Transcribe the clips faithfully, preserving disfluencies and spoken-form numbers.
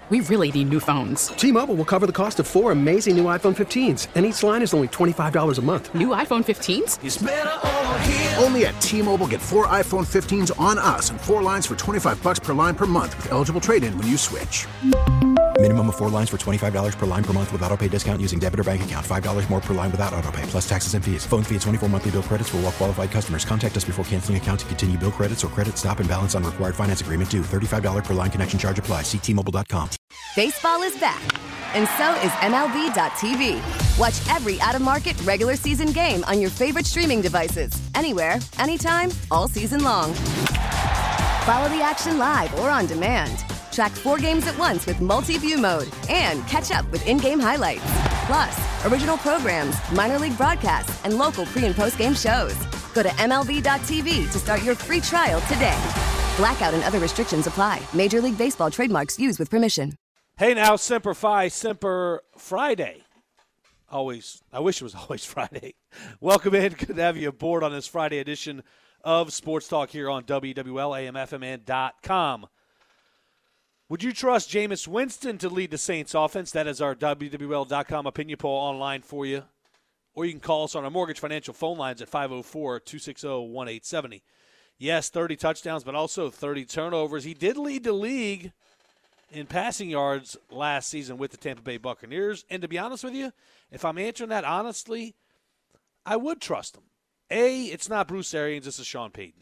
We really need new phones. T-Mobile will cover the cost of four amazing new iPhone fifteens, and each line is only twenty-five dollars a month. New iPhone fifteens? It's better over here. Only at T-Mobile, get four iPhone fifteens on us and four lines for twenty-five dollars per line per month with eligible trade-in when you switch. Minimum of four lines for twenty-five dollars per line per month with autopay discount using debit or bank account. five dollars more per line without autopay, plus taxes and fees. Phone fee at twenty-four monthly bill credits for well-qualified customers. Contact us before canceling account to continue bill credits or credit stop and balance on required finance agreement due. thirty-five dollars per line connection charge applies. See T Mobile dot com. Baseball is back, and so is M L B dot T V. Watch every out-of-market regular season game on your favorite streaming devices. Anywhere, anytime, all season long. Follow the action live or on demand. Track four games at once with multi-view mode and catch up with in-game highlights. Plus, original programs, minor league broadcasts, and local pre- and post-game shows. Go to M L B dot T V to start your free trial today. Blackout and other restrictions apply. Major League Baseball trademarks used with permission. Hey now, Semper Fi, Semper Friday. Always, I wish it was always Friday. Welcome in. Good to have you aboard on this Friday edition of Sports Talk here on W W L, A M F M N dot com. Would you trust Jameis Winston to lead the Saints offense? That is our W W L dot com opinion poll online for you. Or you can call us on our Mortgage Financial phone lines at five oh four, two six oh, one eight seven oh. Yes, thirty touchdowns, but also thirty turnovers. He did lead the league in passing yards last season with the Tampa Bay Buccaneers. And to be honest with you, if I'm answering that honestly, I would trust him. A, it's not Bruce Arians, this is Sean Payton.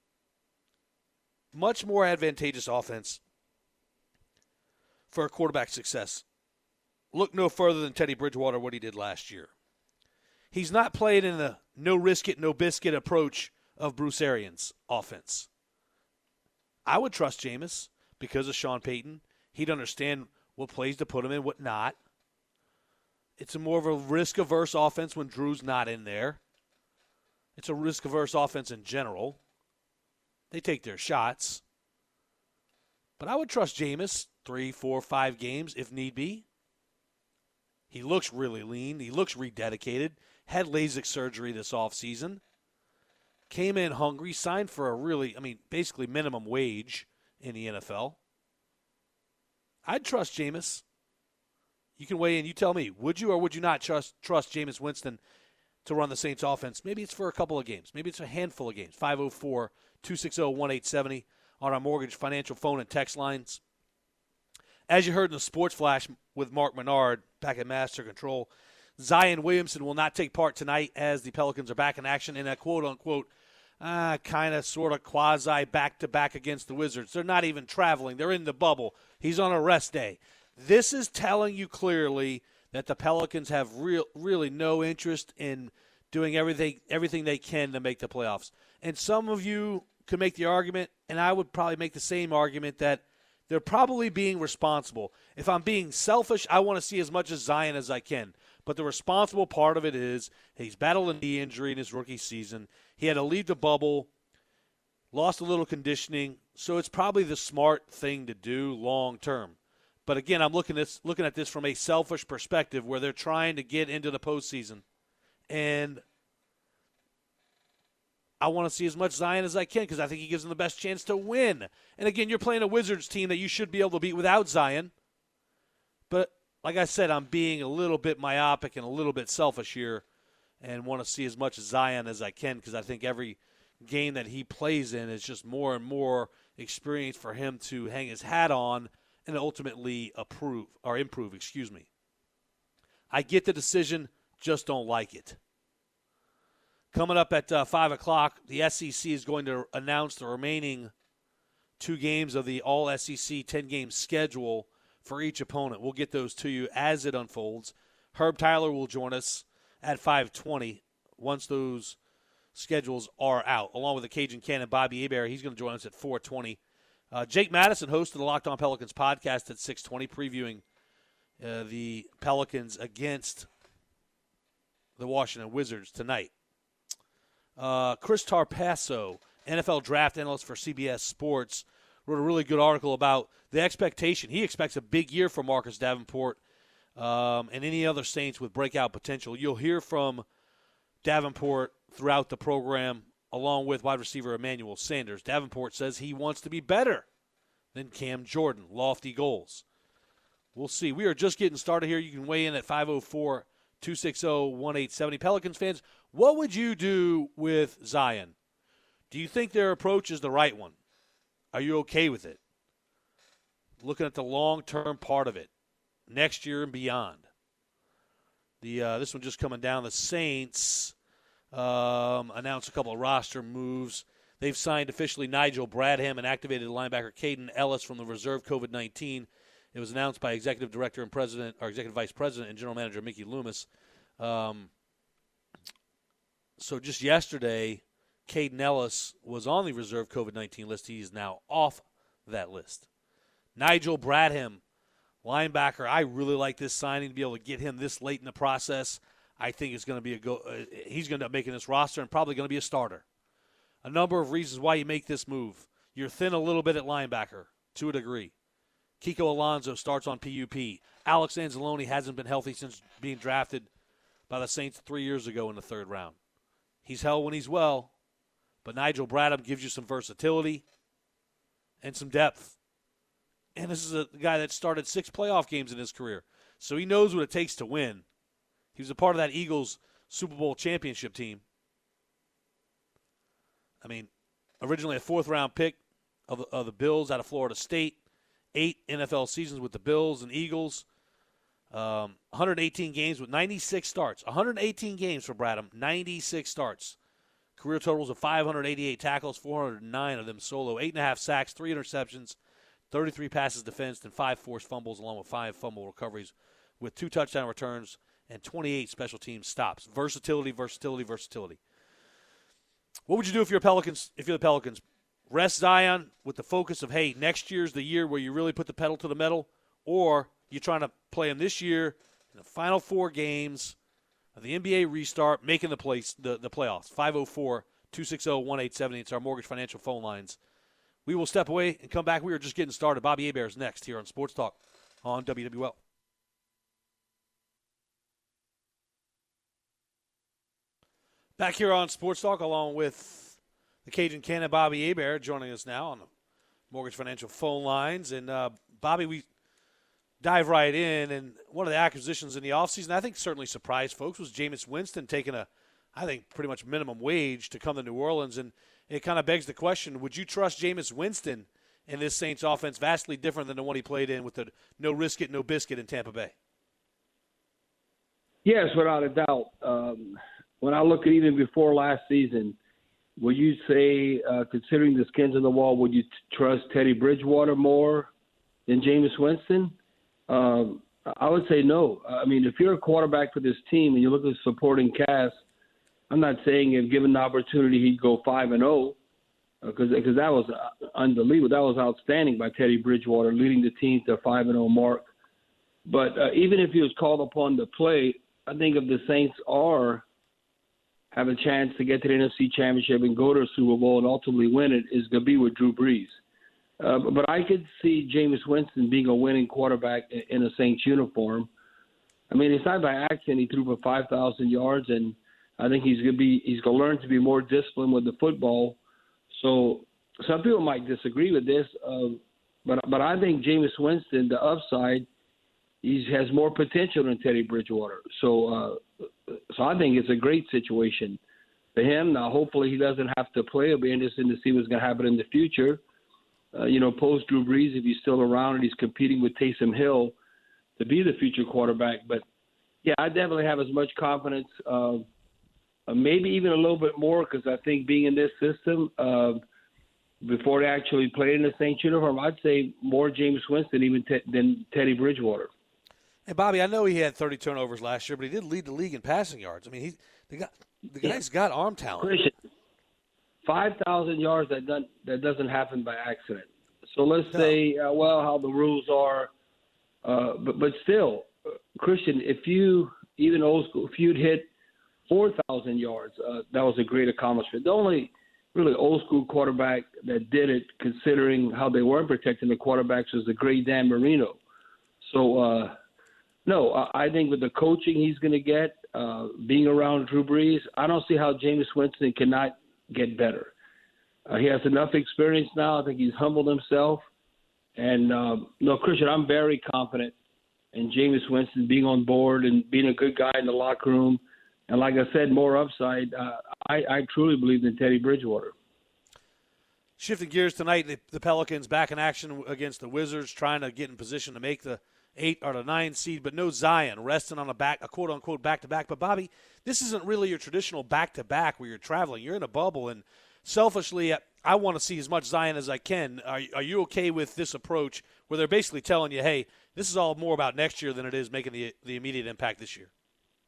Much more advantageous offense for a quarterback success. Look no further than Teddy Bridgewater, what he did last year. He's not playing in the no-risk-it, no-biscuit approach of Bruce Arians' offense. I would trust Jameis because of Sean Payton. He'd understand what plays to put him in, what not. It's a more of a risk-averse offense when Drew's not in there. It's a risk-averse offense in general. They take their shots. But I would trust Jameis three, four, five games if need be. He looks really lean. He looks rededicated. Had LASIK surgery this offseason. Came in hungry, signed for a really, I mean, basically minimum wage in the N F L. I'd trust Jameis. You can weigh in. You tell me, would you or would you not trust trust Jameis Winston to run the Saints offense? Maybe it's for a couple of games. Maybe it's a handful of games. five oh four, two six oh, one eight seven oh on our Mortgage Financial phone and text lines. As you heard in the Sports Flash with Mark Menard back at Master Control, Zion Williamson will not take part tonight as the Pelicans are back in action in a quote-unquote uh, kind of sort of quasi back-to-back against the Wizards. They're not even traveling. They're in the bubble. He's on a rest day. This is telling you clearly that the Pelicans have real, really no interest in doing everything everything they can to make the playoffs. And some of you could make the argument, and I would probably make the same argument, that they're probably being responsible. If I'm being selfish, I want to see as much as Zion as I can. But the responsible part of it is he's battled a knee injury in his rookie season. He had to leave the bubble, lost a little conditioning, so it's probably the smart thing to do long term. But again, I'm looking at this, looking at this from a selfish perspective where they're trying to get into the postseason. And I want to see as much Zion as I can because I think he gives them the best chance to win. And again, you're playing a Wizards team that you should be able to beat without Zion. But like I said, I'm being a little bit myopic and a little bit selfish here and want to see as much Zion as I can because I think every game that he plays in is just more and more experience for him to hang his hat on and ultimately approve or improve, excuse me. I get the decision, just don't like it. Coming up at uh, five o'clock, the S E C is going to announce the remaining two games of the All-S E C ten-game schedule for each opponent. We'll get those to you as it unfolds. Herb Tyler will join us at five twenty once those schedules are out, along with the Cajun Cannon, Bobby Hebert. He's going to join us at four twenty. Uh, Jake Madison hosted the Locked On Pelicans podcast at six twenty, previewing uh, the Pelicans against the Washington Wizards tonight. Uh, Chris Tarpasso, N F L draft analyst for C B S Sports, wrote a really good article about the expectation. He expects a big year for Marcus Davenport um, and any other Saints with breakout potential. You'll hear from Davenport throughout the program, along with wide receiver Emmanuel Sanders. Davenport says he wants to be better than Cam Jordan. Lofty goals. We'll see. We are just getting started here. You can weigh in at five oh four, two six oh, one eight seven oh. Pelicans fans, what would you do with Zion? Do you think their approach is the right one? Are you okay with it? Looking at the long-term part of it, next year and beyond. The uh, this one just coming down. The Saints um, announced a couple of roster moves. They've signed officially Nigel Bradham and activated linebacker Caden Ellis from the reserve COVID nineteen. It was announced by Executive Director and President, or Executive Vice President and General Manager Mickey Loomis. Um, so just yesterday, Caden Ellis was on the reserve COVID nineteen list. He is now off that list. Nigel Bradham, linebacker. I really like this signing to be able to get him this late in the process. I think it's going to be a go. Uh, he's going to end up making this roster and probably going to be a starter. A number of reasons why you make this move. You're thin a little bit at linebacker to a degree. Kiko Alonso starts on P U P. Alex Anzalone hasn't been healthy since being drafted by the Saints three years ago in the third round. He's hell when he's well, but Nigel Bradham gives you some versatility and some depth. And this is a guy that started six playoff games in his career, so he knows what it takes to win. He was a part of that Eagles Super Bowl championship team. I mean, originally a fourth-round pick of the, of the Bills out of Florida State. Eight N F L seasons with the Bills and Eagles. Um, one hundred eighteen games with ninety-six starts. one hundred eighteen games for Bradham, ninety-six starts. Career totals of five hundred eighty-eight tackles, four hundred nine of them solo, eight and a half sacks, three interceptions, thirty-three passes defensed, and five forced fumbles, along with five fumble recoveries, with two touchdown returns and twenty-eight special teams stops. Versatility, versatility, versatility. What would you do if you're Pelicans? If you're the Pelicans, rest Zion with the focus of, hey, next year's the year where you really put the pedal to the metal, or you're trying to play him this year in the final four games of the N B A restart, making the place the, the playoffs. five oh four, two six oh, one eight seven oh. It's our Mortgage Financial phone lines. We will step away and come back. We are just getting started. Bobby Hebert is next here on Sports Talk on W W L. Back here on Sports Talk along with the Cajun Cannon, Bobby Hebert, joining us now on the Mortgage Financial phone lines. And, uh, Bobby, we dive right in. And one of the acquisitions in the offseason, I think certainly surprised folks, was Jameis Winston taking a, I think, pretty much minimum wage to come to New Orleans. And it kind of begs the question, would you trust Jameis Winston in this Saints offense vastly different than the one he played in with the no risk it, no biscuit in Tampa Bay? Yes, without a doubt. Um, when I look at even before last season, would you say, uh, considering the skins on the wall, would you t- trust Teddy Bridgewater more than Jameis Winston? Um, I would say no. I mean, if you're a quarterback for this team and you look at the supporting cast, I'm not saying if given the opportunity he'd go five and zero, because because that was unbelievable. That was outstanding by Teddy Bridgewater, leading the team to a five and zero mark. But uh, even if he was called upon to play, I think if the Saints are have a chance to get to the N F C Championship and go to a Super Bowl and ultimately win it, is going to be with Drew Brees. Uh, but I could see Jameis Winston being a winning quarterback in a Saints uniform. I mean, it's not by accident he threw for five thousand yards, and I think he's going to be he's going to learn to be more disciplined with the football. So some people might disagree with this, uh, but but I think Jameis Winston, the upside, he has more potential than Teddy Bridgewater. So uh, so I think it's a great situation for him. Now, hopefully he doesn't have to play. It'll be interesting to see what's going to happen in the future. Uh, you know, post Drew Brees, if he's still around and he's competing with Taysom Hill to be the future quarterback. But, yeah, I definitely have as much confidence, uh, uh, maybe even a little bit more, because I think being in this system, uh, before they actually played in the Saints uniform, I'd say more Jameis Winston even te- than Teddy Bridgewater. And, Bobby, I know he had thirty turnovers last year, but he did lead the league in passing yards. I mean, he the, guy, the guy's got arm talent. Christian, five thousand yards, that doesn't, that doesn't happen by accident. So let's no. say, uh, well, how the rules are. Uh, but, but still, uh, Christian, if you, even old school, if you'd hit four thousand yards, uh, that was a great accomplishment. The only really old school quarterback that did it, considering how they weren't protecting the quarterbacks, was the great Dan Marino. So, uh, no, I think with the coaching he's going to get, uh, being around Drew Brees, I don't see how Jameis Winston cannot get better. Uh, he has enough experience now. I think he's humbled himself. And, um, no, Christian, I'm very confident and Jameis Winston being on board and being a good guy in the locker room. And like I said, more upside. Uh, I, I truly believe in Teddy Bridgewater. Shifting gears tonight, the, the Pelicans back in action against the Wizards, trying to get in position to make the eight or the nine seed, but no Zion, resting on a back, a quote-unquote back-to-back. But, Bobby, this isn't really your traditional back-to-back where you're traveling. You're in a bubble, and selfishly, I want to see as much Zion as I can. Are, are you okay with this approach where they're basically telling you, hey, this is all more about next year than it is making the the immediate impact this year?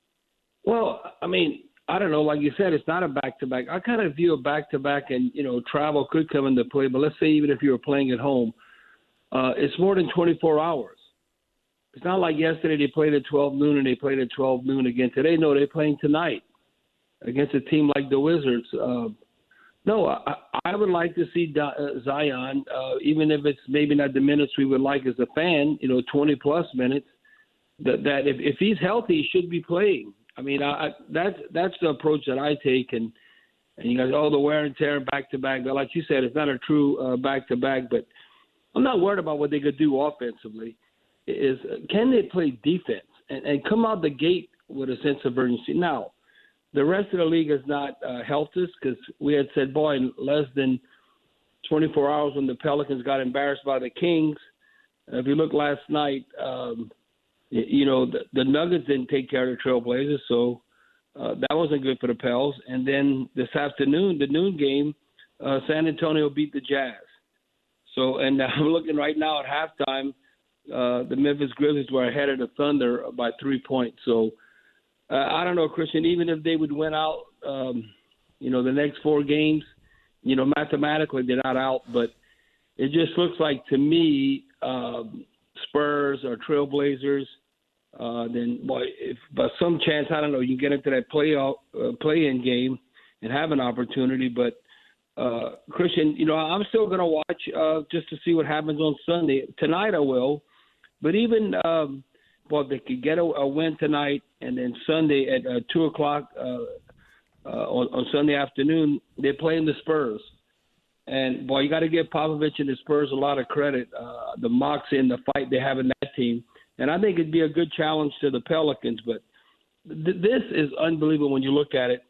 Well, I mean, I don't know. Like you said, it's not a back-to-back. I kind of view a back-to-back, and, you know, travel could come into play. But let's say even if you were playing at home, uh, it's more than twenty-four hours. It's not like yesterday they played at twelve noon and they played at twelve noon again today. No, they're playing tonight against a team like the Wizards. Uh, no, I, I would like to see Zion, uh, even if it's maybe not the minutes we would like as a fan, you know, twenty-plus minutes, that, that if, if he's healthy, he should be playing. I mean, I, I, that's that's the approach that I take, and and you guys, oh, the wear and tear back to back. But like you said, it's not a true uh, back to back. But I'm not worried about what they could do offensively. Is can they play defense and, and come out the gate with a sense of urgency? Now, the rest of the league has not uh, helped us because we had said, boy, in less than twenty-four hours when the Pelicans got embarrassed by the Kings. Uh, if you look last night. Um, You know, the, the Nuggets didn't take care of the Trailblazers, so uh, that wasn't good for the Pels. And then this afternoon, the noon game, uh, San Antonio beat the Jazz. So, and I'm looking right now at halftime, uh, the Memphis Grizzlies were ahead of the Thunder by three points. So, uh, I don't know, Christian, even if they would win out, um, you know, the next four games, you know, mathematically they're not out, but it just looks like to me um, Spurs or Trailblazers, Uh, then, boy, if by some chance, I don't know, you get into that play-out, uh, play-in game and have an opportunity. But, uh, Christian, you know, I'm still going to watch uh, just to see what happens on Sunday. Tonight I will. But even, um, well, they could get a, a win tonight, and then Sunday at uh, two o'clock uh, uh, on, on Sunday afternoon, they're playing the Spurs. And, boy, you got to give Popovich and the Spurs a lot of credit, uh, the moxie and the fight they have in that team. And I think it'd be a good challenge to the Pelicans. But th- this is unbelievable when you look at it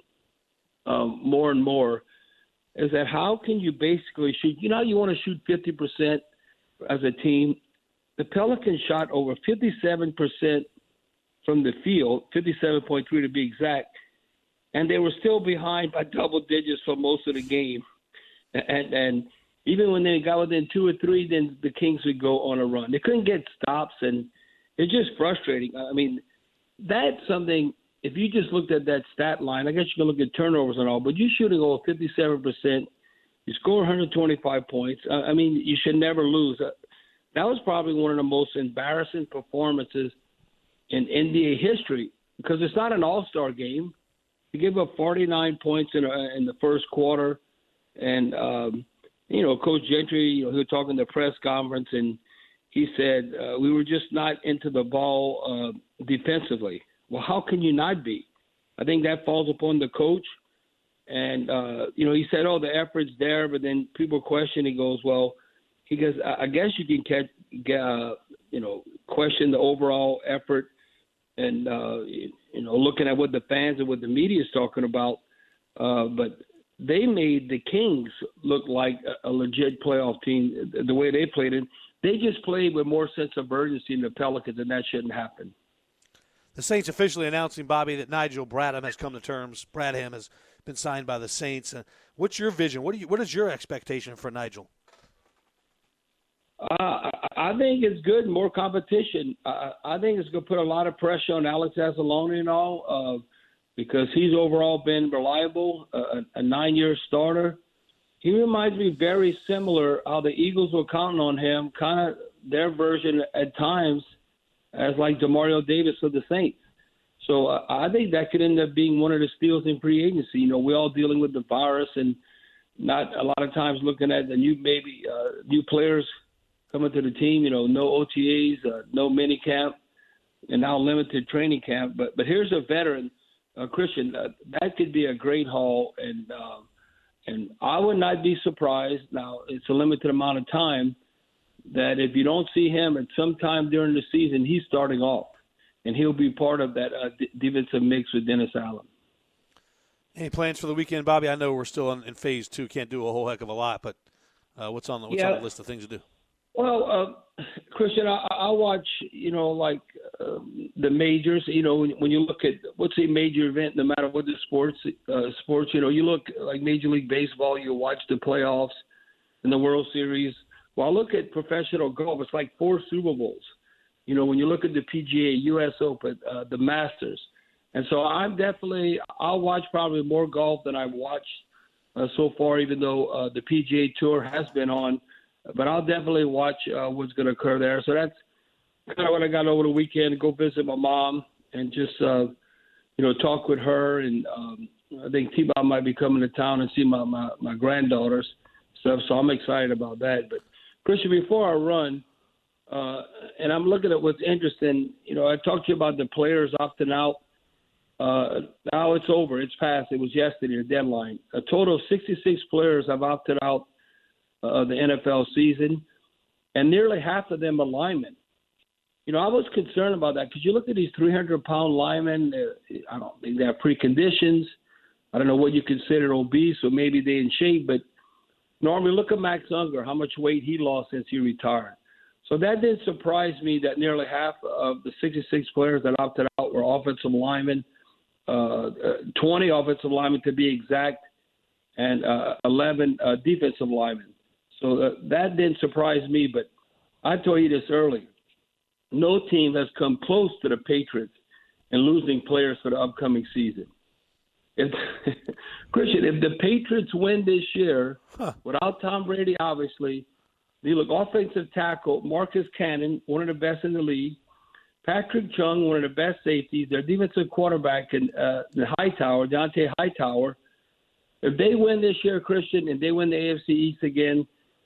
um, more and more, is that how can you basically shoot? You know how you want to shoot fifty percent as a team? The Pelicans shot over fifty-seven percent from the field, fifty-seven point three to be exact, and they were still behind by double digits for most of the game. And, and even when they got within two or three, then the Kings would go on a run. They couldn't get stops, and it's just frustrating. I mean, that's something, if you just looked at that stat line, I guess you can look at turnovers and all, but you're shooting over fifty-seven percent. You score one hundred twenty-five points. I mean, you should never lose. That was probably one of the most embarrassing performances in N B A history because it's not an all-star game. You give up forty-nine points in, a, in the first quarter, and um, – you know, Coach Gentry, you know, he was talking at the press conference, and he said, uh, we were just not into the ball uh, defensively. Well, how can you not be? I think that falls upon the coach. And, uh, you know, he said, oh, the effort's there, but then people question. He goes, well, he goes, I guess you can catch, uh, you know, question the overall effort and, uh, you know, looking at what the fans and what the media is talking about. Uh, but they made the Kings look like a legit playoff team the way they played it. They just played with more sense of urgency than the Pelicans, and that shouldn't happen. The Saints officially announcing, Bobby, that Nigel Bradham has come to terms. Bradham has been signed by the Saints. Uh, what's your vision? What do you? What is your expectation for Nigel? Uh, I think it's good, more competition. Uh, I think it's going to put a lot of pressure on Alex Anzalone and all. Uh, because he's overall been reliable, uh, a nine-year starter. He reminds me very similar how the Eagles were counting on him, kind of their version at times as like DeMario Davis of the Saints. So uh, I think that could end up being one of the steals in free agency. You know, we're all dealing with the virus and not a lot of times looking at the new maybe uh, new players coming to the team, you know, no O T As, uh, no mini camp, and now limited training camp. But, but here's a veteran, Uh, Christian, uh, that could be a great haul, and uh, and I would not be surprised. Now, it's a limited amount of time, that if you don't see him at some time during the season, he's starting off, and he'll be part of that uh, d- defensive mix with Dennis Allen. Any plans for the weekend, Bobby? I know we're still in, in phase two, can't do a whole heck of a lot, but uh, what's on the what's yeah. on the list of things to do? Well, uh, Christian, I, I watch, you know, like uh, the majors. You know, when, when you look at what's a major event, no matter what the sports, uh, sports, you know, you look like Major League Baseball, you watch the playoffs and the World Series. Well, I look at professional golf. It's like four Super Bowls. You know, when you look at the P G A, U S Open, uh, the Masters. And so I'm definitely, I'll watch probably more golf than I've watched uh, so far, even though uh, the P G A Tour has been on. But I'll definitely watch uh, what's going to occur there. So that's kind of what I got over the weekend, go visit my mom and just, uh, you know, talk with her. And um, I think T-Bob might be coming to town and see my, my, my granddaughters stuff. So I'm excited about that. But, Christian, before I run, uh, and I'm looking at what's interesting, you know, I talked to you about the players opting out. Uh, now it's over. It's past. It was yesterday, the deadline. A total of sixty-six players have opted out of the N F L season, and nearly half of them are linemen. You know, I was concerned about that because you look at these three hundred pound linemen, I don't think they have preconditions. I don't know what you consider obese, or maybe they're in shape, but normally look at Max Unger, how much weight he lost since he retired. So that didn't surprise me that nearly half of the sixty-six players that opted out were offensive linemen, uh, twenty offensive linemen to be exact, and uh, eleven uh, defensive linemen. So uh, that didn't surprise me, but I told you this earlier. No team has come close to the Patriots in losing players for the upcoming season. If, Christian, if the Patriots win this year, huh. without Tom Brady, obviously, they look offensive tackle, Marcus Cannon, one of the best in the league, Patrick Chung, one of the best safeties, their defensive quarterback, and uh, the Hightower, Dante Hightower. If they win this year, Christian, and they win the A F C East again,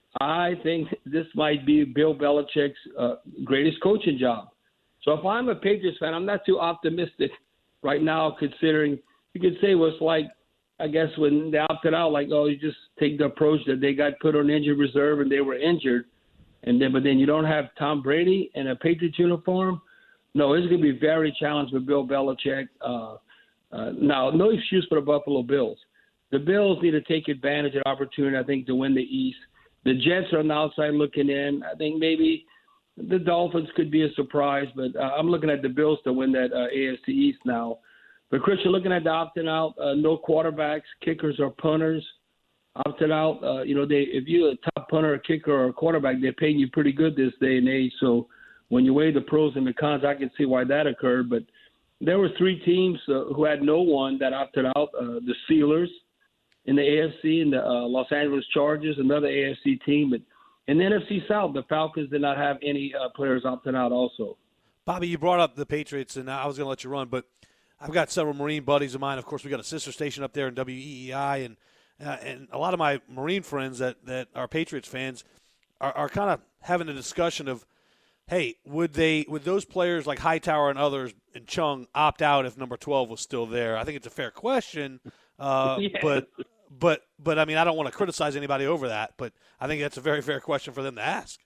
I think this might be Bill Belichick's uh, greatest coaching job. So if I'm a Patriots fan, I'm not too optimistic right now, considering you could say it was like, I guess, when they opted out, like, oh, you just take the approach that they got put on injured reserve and they were injured. And then, but then you don't have Tom Brady in a Patriots uniform. No, it's going to be very challenging for Bill Belichick. Uh, uh, now, no excuse for the Buffalo Bills. The Bills need to take advantage of the opportunity, I think, to win the East. The Jets are on the outside looking in. I think maybe the Dolphins could be a surprise, but uh, I'm looking at the Bills to win that uh, A F C East now. But, Christian, looking at the opting out, uh, no quarterbacks, kickers or punters opted out. Uh, you know, they if you're a top punter, a kicker, or a quarterback, they're paying you pretty good this day and age. So when you weigh the pros and the cons, I can see why that occurred. But there were three teams uh, who had no one that opted out. Uh, the Steelers in the A F C, and the uh, Los Angeles Chargers, another A F C team. But in the N F C South, the Falcons did not have any uh, players opting out also. Bobby, you brought up the Patriots, and I was going to let you run, but I've got several Marine buddies of mine. Of course, we got a sister station up there in W E E I, and uh, and a lot of my Marine friends that, that are Patriots fans are, are kind of having a discussion of, hey, would they would those players like Hightower and others and Chung opt out if number twelve was still there? I think it's a fair question, uh, yeah. but but but I mean I don't want to criticize anybody over that, but I think that's a very fair question for them to ask.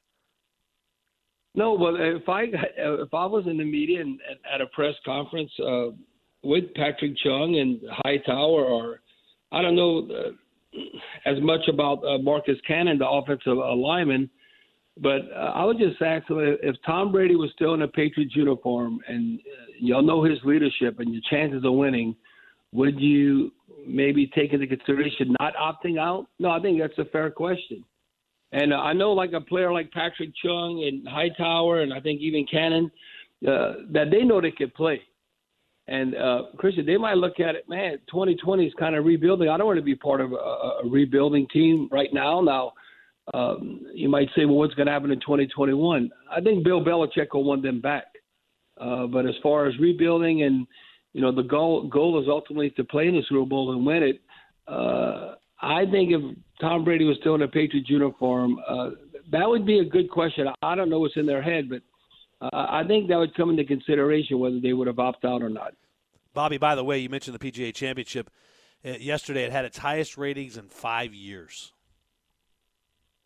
No, well, if I if I was in the media and at a press conference uh, with Patrick Chung and Hightower, or I don't know uh, as much about uh, Marcus Cannon, the offensive uh, lineman, but uh, I would just ask him if Tom Brady was still in a Patriots uniform and uh, y'all know his leadership and your chances of winning, would you maybe take into consideration not opting out? No, I think that's a fair question. And uh, I know like a player like Patrick Chung and Hightower and I think even Cannon, uh, that they know they could play. And, uh, Christian, they might look at it, man, twenty twenty is kind of rebuilding. I don't want to be part of a, a rebuilding team right now. Now, um, you might say, well, what's going to happen in twenty twenty-one? I think Bill Belichick will want them back. Uh, but as far as rebuilding and, you know, the goal goal is ultimately to play in the Super Bowl and win it. Uh, I think if Tom Brady was still in a Patriots uniform, uh, that would be a good question. I don't know what's in their head, but uh, I think that would come into consideration whether they would have opted out or not. Bobby, by the way, you mentioned the P G A Championship. Uh, yesterday it had its highest ratings in five years.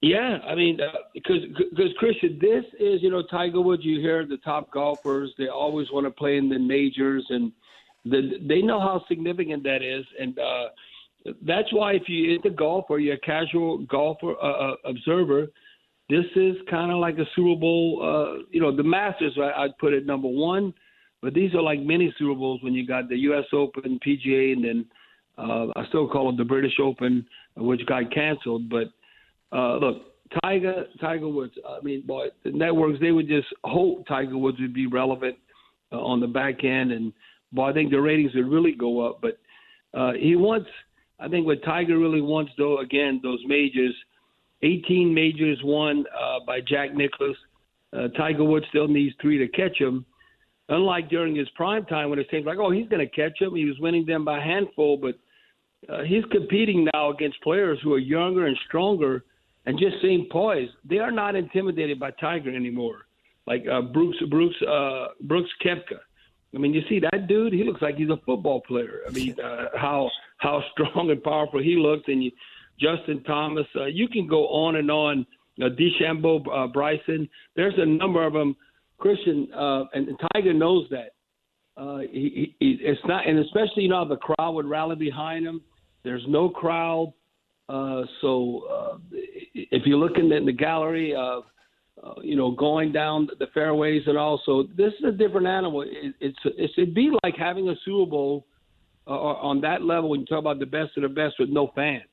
Yeah, I mean, uh, because because Christian, this is, you know, Tiger Woods. You hear the top golfers; they always want to play in the majors, and the, they know how significant that is. And uh, that's why, if you into golf or you're a casual golfer uh, uh, observer, this is kind of like a Super Bowl. Uh, you know, the Masters, I, I'd put it number one, but these are like mini Super Bowls when you got the U S Open, P G A, and then uh, I still call it the British Open, which got canceled, but. Uh, look, Tiger, Tiger Woods. I mean, boy, the networks, they would just hope Tiger Woods would be relevant uh, on the back end, and boy, I think the ratings would really go up. But uh, he wants, I think, what Tiger really wants, though, again, those majors. eighteen majors won uh, by Jack Nicklaus. Uh, Tiger Woods still needs three to catch him. Unlike during his prime time, when it seems like, oh, he's going to catch him. He was winning them by a handful, but uh, he's competing now against players who are younger and stronger. And just same poise, they are not intimidated by Tiger anymore. Like uh, Brooks, Brooks, uh, Brooks Koepka. I mean, you see that dude? He looks like he's a football player. I mean, uh, how how strong and powerful he looks. And you, Justin Thomas, uh, you can go on and on. Uh, DeChambeau, uh, Bryson. There's a number of them. Christian uh, and, and Tiger knows that. Uh, he, he, it's not, and especially, you know, the crowd would rally behind him. There's no crowd. Uh, so uh, if you look in the, in the gallery, uh, uh, you know, going down the fairways and all, so this is a different animal. It, it's, it's it'd be like having a Super Bowl uh, on that level when you talk about the best of the best with no fans.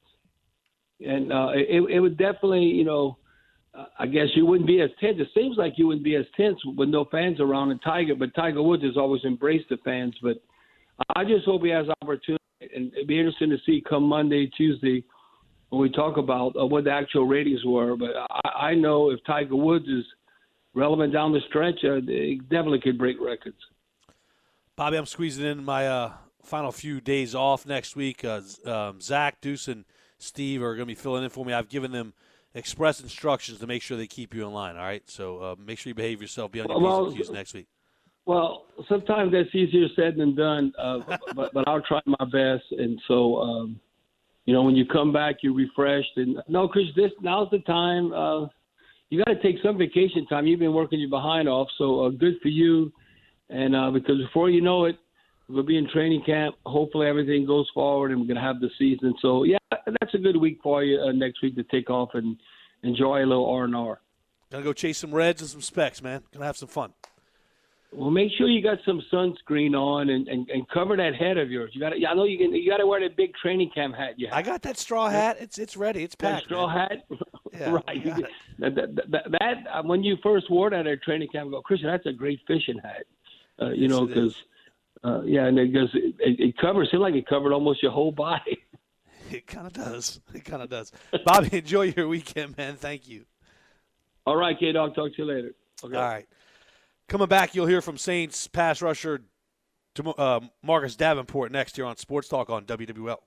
And uh, it, it would definitely, you know, uh, I guess you wouldn't be as tense. It seems like you wouldn't be as tense with no fans around. And Tiger, but Tiger Woods has always embraced the fans. But I just hope he has opportunity, and it'd be interesting to see come Monday, Tuesday, when we talk about uh, what the actual ratings were. But I, I know if Tiger Woods is relevant down the stretch, uh, they definitely could break records. Bobby, I'm squeezing in my uh, final few days off next week. Uh, um, Zach, Deuce, and Steve are going to be filling in for me. I've given them express instructions to make sure they keep you in line, all right? So uh, make sure you behave yourself. Be on your well, P's and Q's next week. Well, sometimes that's easier said than done, uh, but, but I'll try my best. And so um, – you know, when you come back, you're refreshed. And no, Chris, this now's the time. Uh, you got to take some vacation time. You've been working your behind off, so uh, good for you. And uh, because before you know it, we'll be in training camp. Hopefully, everything goes forward, and we're going to have the season. So yeah, that's a good week for you uh, next week to take off and enjoy a little R and R. Gonna go chase some Reds and some Specs, man. Gonna have some fun. Well, make sure you got some sunscreen on and, and, and cover that head of yours. You got I know you can. You got to wear that big training camp hat. You have. I got that straw hat. It's it's ready. It's packed. That straw man. hat. Yeah, right. You, that, that, that, that uh, when you first wore that at training camp, I go, Christian, that's a great fishing hat. Uh, you yes, know, because uh, yeah, and it goes. It, it covers. It seemed like it covered almost your whole body. It kind of does. It kind of does. Bobby, enjoy your weekend, man. Thank you. All right, K-Dog. Talk to you later. Okay. All right. Coming back, you'll hear from Saints pass rusher uh, Marcus Davenport next here on Sports Talk on W W L.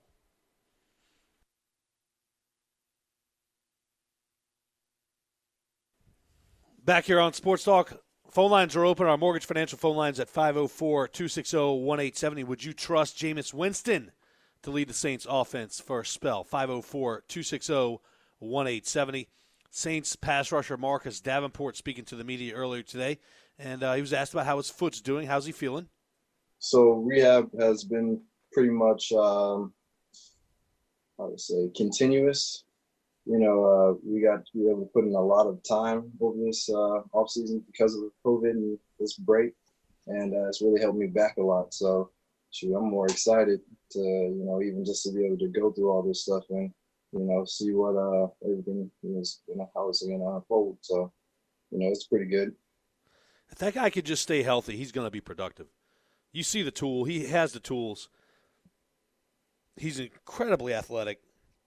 Back here on Sports Talk, phone lines are open. Our Mortgage Financial phone lines at five oh four, two six oh, one eight seven oh. Would you trust Jameis Winston to lead the Saints offense for a spell? five oh four, two six oh, one eight seven oh. Saints pass rusher Marcus Davenport speaking to the media earlier today. And uh, he was asked about how his foot's doing. How's he feeling? So rehab has been pretty much, um, how to say, continuous. You know, uh, we got to be able to put in a lot of time over this uh, offseason because of COVID and this break. And uh, it's really helped me back a lot. So shoot, I'm more excited to, you know, even just to be able to go through all this stuff and, you know, see what uh, everything is, you know, how it's going to unfold. So, you know, it's pretty good. If that guy could just stay healthy, he's going to be productive. You see the tool. He has the tools. He's incredibly athletic.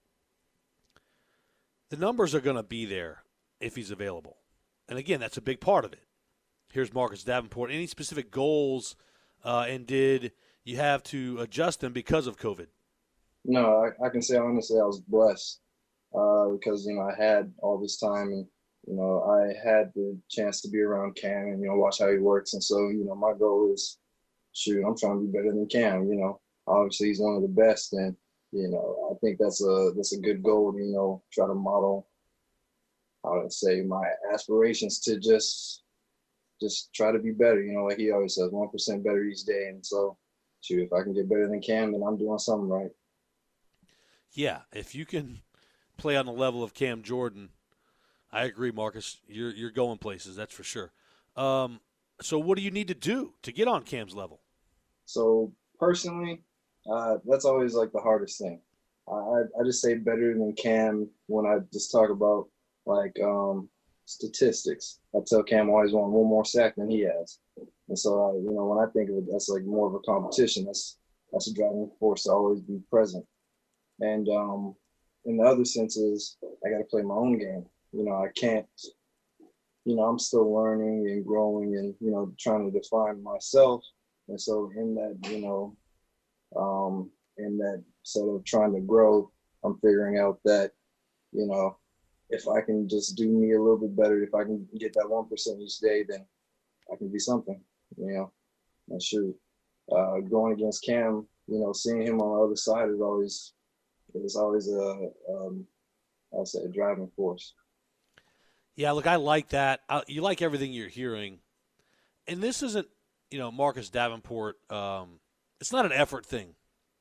The numbers are going to be there if he's available. And, again, that's a big part of it. Here's Marcus Davenport. Any specific goals, uh, and did you have to adjust them because of COVID? No, I, I can say honestly I was blessed uh, because, you know, I had all this time and, you know, I had the chance to be around Cam and, you know, watch how he works. And so, you know, my goal is, shoot, I'm trying to be better than Cam. You know, obviously he's one of the best. And, you know, I think that's a that's a good goal to, you know, try to model how to say, my aspirations to just just try to be better. You know, like he always says, one percent better each day. And so, shoot, if I can get better than Cam, then I'm doing something right. Yeah, if you can play on the level of Cam Jordan, I agree, Marcus. You're you're going places, that's for sure. Um, so what do you need to do to get on Cam's level? So personally, uh, that's always like the hardest thing. I I just say better than Cam when I just talk about like um, statistics. I tell Cam I always want one more sack than he has, and so I, you know, when I think of it, that's like more of a competition. That's that's a driving force to always be present. And um, in the other senses, I got to play my own game. You know, I can't. You know, I'm still learning and growing, and you know, trying to define myself. And so, in that, you know, um, in that sort of trying to grow, I'm figuring out that, you know, if I can just do me a little bit better, if I can get that one percent each day, then I can be something. You know, and shoot, uh, going against Cam, you know, seeing him on the other side is always. It's always a, um, I'll say, a driving force. Yeah, look, I like that. Uh, you like everything you're hearing. And this isn't, you know, Marcus Davenport. Um, it's not an effort thing.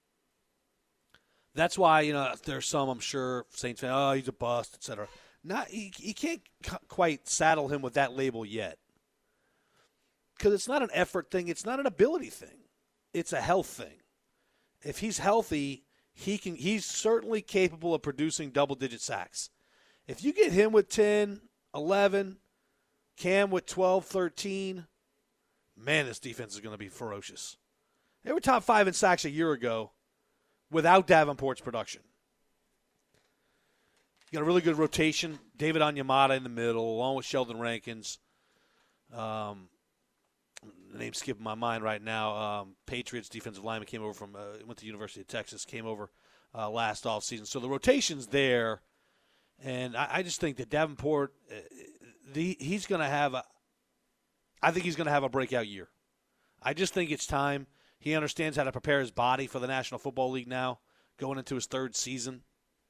That's why, you know, there's some, I'm sure, Saints fans, oh, he's a bust, et cetera. Not, you, you can't c- quite saddle him with that label yet. Because it's not an effort thing. It's not an ability thing. It's a health thing. If he's healthy, He can. He's certainly capable of producing double-digit sacks. If you get him with ten, eleven, Cam with twelve, thirteen, man, this defense is going to be ferocious. They were top five in sacks a year ago without Davenport's production. You got a really good rotation. David Onyemata in the middle, along with Sheldon Rankins. Um, the name's skipping my mind right now. Um, Patriots defensive lineman came over from, uh, went to the University of Texas, came over uh, last offseason. So the rotation's there, and I, I just think that Davenport, uh, the, he's going to have a, I think he's going to have a breakout year. I just think it's time. He understands how to prepare his body for the National Football League now, going into his third season.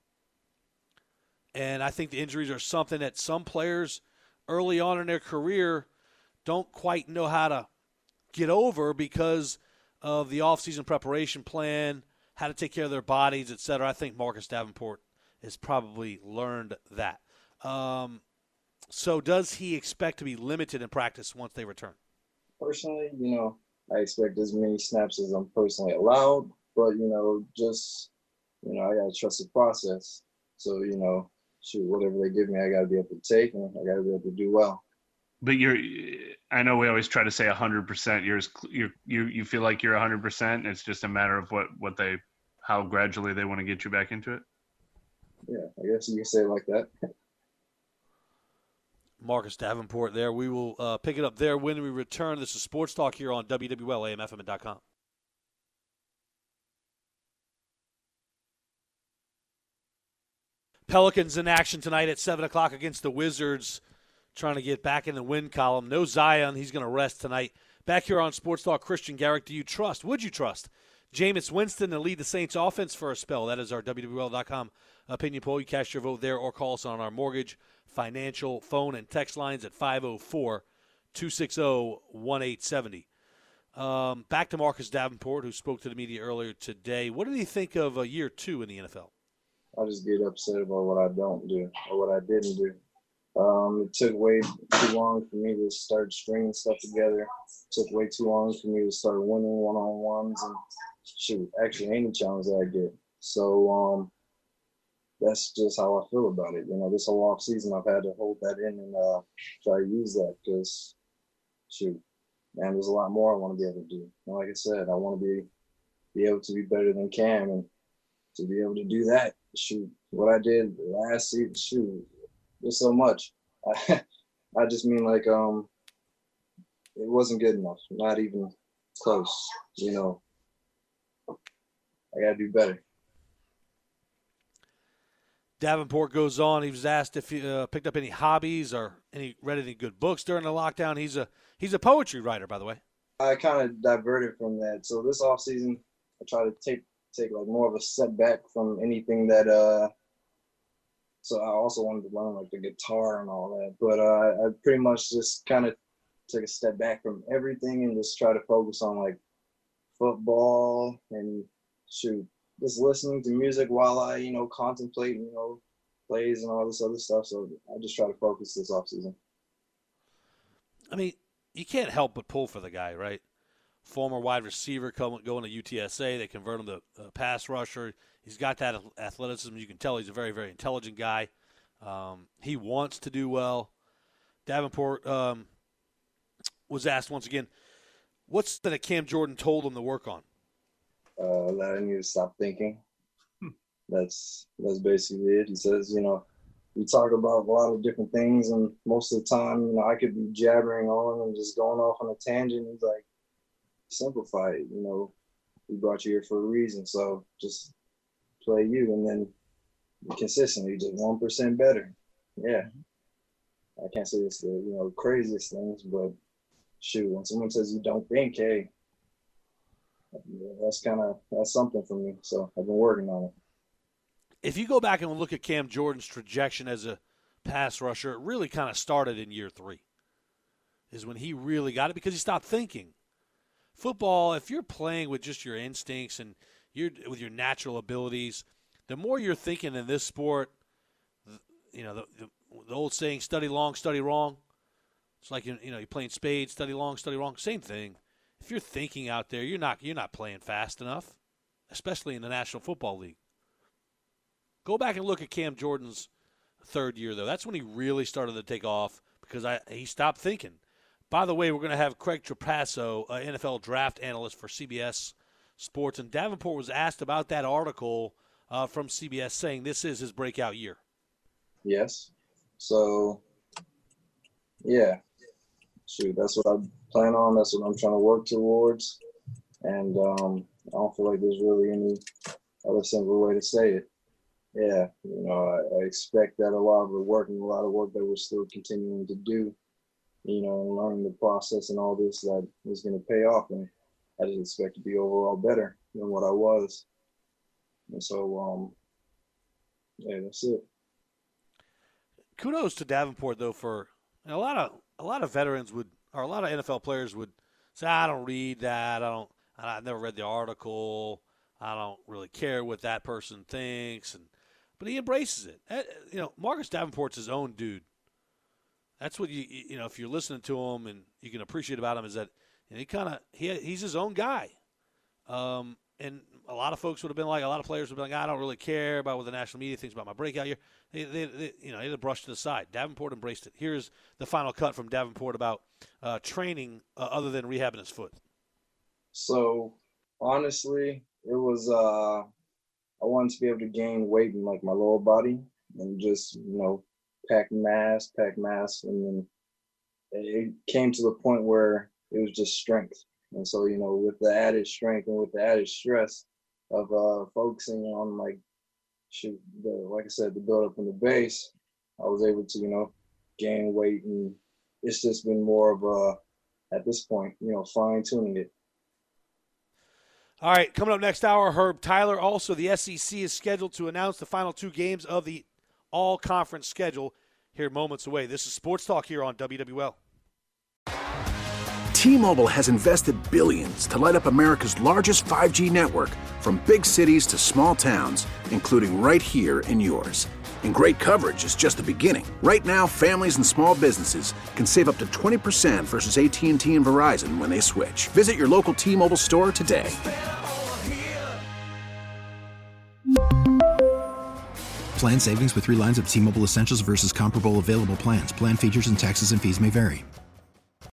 And I think the injuries are something that some players early on in their career don't quite know how to get over because of the offseason preparation plan, how to take care of their bodies, et cetera. I think Marcus Davenport has probably learned that. Um, so does he expect to be limited in practice once they return? Personally, you know, I expect as many snaps as I'm personally allowed, but, you know, just, you know, I got to trust the process. So, you know, shoot, whatever they give me, I got to be able to take, and I got to be able to do well. But you're, I know we always try to say one hundred percent. You're, you you you feel like you're one hundred percent. It's just a matter of what, what they, how gradually they want to get you back into it. Yeah, I guess you can say it like that. Marcus Davenport there. We will uh, pick it up there when we return. This is Sports Talk here on W W L A M F M dot com. Pelicans in action tonight at seven o'clock against the Wizards, trying to get back in the win column. No Zion. He's going to rest tonight. Back here on Sports Talk, Christian Garrick, do you trust, would you trust Jameis Winston to lead the Saints offense for a spell? That is our W W L dot com opinion poll. You cast your vote there or call us on our mortgage, financial, phone, and text lines at five oh four, two six zero, one eight seven zero. Um, back to Marcus Davenport, who spoke to the media earlier today. What did he think of a year two in the N F L? I just get upset about what I don't do or what I didn't do. Um, it took way too long for me to start stringing stuff together. It took way too long for me to start winning one-on-ones and shoot, actually any challenge that I get. So um, that's just how I feel about it. You know, this whole off season I've had to hold that in and uh, try to use that because, shoot, man, there's a lot more I want to be able to do. And like I said, I want to be be able to be better than Cam, and to be able to do that, shoot, what I did last season, shoot, there's so much. I, I just mean like um, it wasn't good enough, not even close. You know, I gotta do better. Davenport goes on. He was asked if he uh, picked up any hobbies or any read any good books during the lockdown. He's a he's a poetry writer, by the way. I kind of diverted from that. So this off season, I try to take take like more of a step back from anything that uh so I also wanted to learn like the guitar and all that. But uh, I pretty much just kind of took a step back from everything and just try to focus on like football and shoot, just listening to music while I, you know, contemplate, you know, plays and all this other stuff. So I just try to focus this offseason. I mean, you can't help but pull for the guy, right? Former wide receiver coming going to U T S A. They convert him to a pass rusher. He's got that athleticism. You can tell he's a very, very intelligent guy. Um, he wants to do well. Davenport um, was asked once again, what's that Cam Jordan told him to work on? Uh, that I need to stop thinking. Hmm. That's that's basically it. He says, you know, we talk about a lot of different things, and most of the time, you know, I could be jabbering on and just going off on a tangent. He's like, simplify it. You know, we brought you here for a reason, so just play you, and then consistently, just one percent better. Yeah, I can't say it's the you know craziest things, but shoot, when someone says you don't think, hey, that's kind of that's something for me. So I've been working on it. If you go back and look at Cam Jordan's trajectory as a pass rusher, it really kind of started in year three, is when he really got it because he stopped thinking. Football, if you're playing with just your instincts and you're with your natural abilities, the more you're thinking in this sport, you know, the, the, the old saying, study long, study wrong. It's like, you know, you're playing spades, study long, study wrong. Same thing. If you're thinking out there, you're not you're not playing fast enough, especially in the National Football League. Go back and look at Cam Jordan's third year, though. That's when he really started to take off because I he stopped thinking. By the way, we're going to have Craig Trapasso, uh, N F L draft analyst for C B S Sports, and Davenport was asked about that article uh, from C B S saying this is his breakout year. Yes. So, yeah. Shoot, that's what I plan on. That's what I'm trying to work towards. And um, I don't feel like there's really any other simple way to say it. Yeah, you know, I, I expect that a lot of the work and a lot of work that we're still continuing to do, you know, and learning the process and all this that is going to pay off. And I just expect to be overall better than what I was. And so, um, yeah, that's it. Kudos to Davenport, though, for and a lot of a lot of veterans would, or a lot of N F L players would say, I don't read that. I don't, I've never read the article. I don't really care what that person thinks. And but he embraces it. You know, Marcus Davenport's his own dude. That's what you you know. If you're listening to him and you can appreciate about him is that you know, he kind of he he's his own guy. Um, and a lot of folks would have been like, a lot of players would be like, I don't really care about what the national media thinks about my breakout year. They, they, they you know, they brushed it aside. Davenport embraced it. Here's the final cut from Davenport about uh, training uh, other than rehabbing his foot. So honestly, it was uh, I wanted to be able to gain weight in like my lower body and just you know pack mass, pack mass, and then it came to the point where it was just strength. And so, you know, with the added strength and with the added stress of uh, focusing on, like, shoot, the, like I said, the build up from the base, I was able to, you know, gain weight. And it's just been more of a, at this point, you know, fine tuning it. All right, coming up next hour, Herb Tyler. Also, the S E C is scheduled to announce the final two games of the all-conference schedule here moments away. This is Sports Talk here on W W L. T-Mobile has invested billions to light up America's largest five G network, from big cities to small towns, including right here in yours. And great coverage is just the beginning. Right now, families and small businesses can save up to twenty percent versus A T and T and Verizon when they switch. Visit your local T-Mobile store today. Plan savings with three lines of T-Mobile Essentials versus comparable available plans. Plan features and taxes and fees may vary.